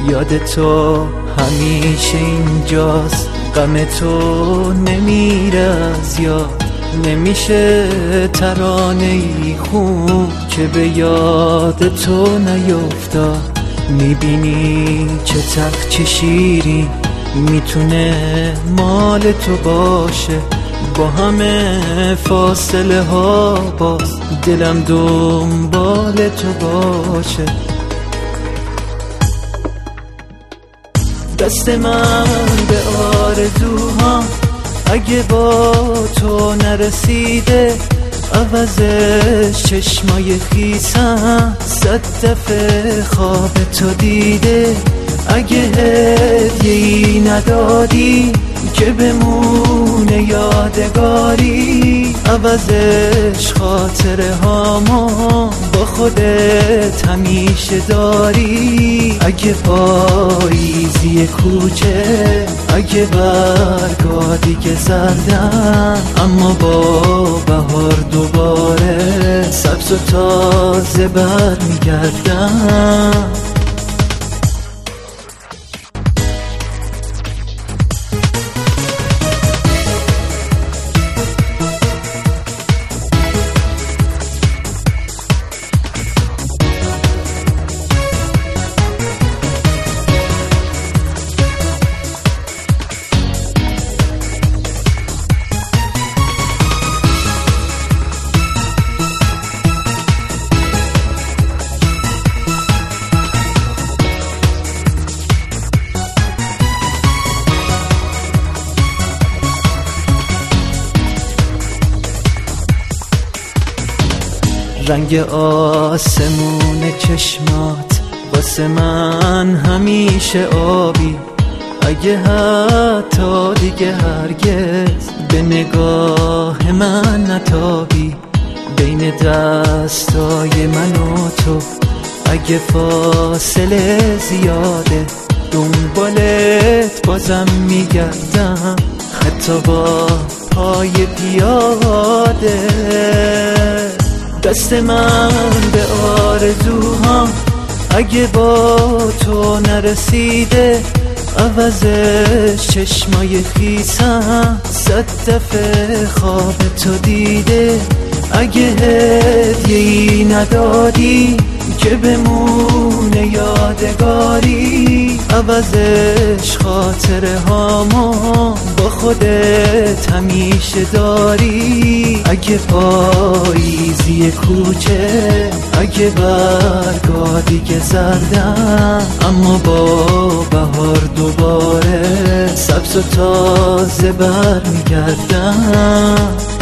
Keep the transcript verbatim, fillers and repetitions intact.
یاد تو همیشه اینجاست، غم تو نمیره از یاد. نمیشه ترانه‌ای خوب که به یاد تو نیفتاد. میبینی چه تلخ چه شیرین میتونه مال تو باشه. با همه فاصله ها باز دلم دنبال تو باشه. دست من به آرزوها اگه با تو نرسیده، عوضش چشمای خیسم صد دفعه خواب تو دیده. اگه هدیه‌ای ندادی که بمونه یادگاری، عوضش خاطره هامو با خودت همیشه داری. اگه پاییزی کوچه، اگه برگا دیگه زردن، اما با بهار دوباره سبز و تازه برمیگردم. رنگ آسمون چشمات واسه من همیشه آبی. اگه حتی دیگه هرگز به نگاه من نتابی، بین دستای من و تو اگه فاصله زیاده، دنبالت بازم میگردم حتی با پای پیاده. دست من به آرزوهام اگه با تو نرسیده، عوضش چشمای خیسم صد دفعه خواب تو دیده. اگه هدیه‌ای ندادی که بمونه یادگاری، عوضش خاطره هامو با خودت همیشه داری. اگه پاییزی کوچه، اگه برگا دیگه زردن، اما با بهار دوباره سبز و تازه برمیگردم.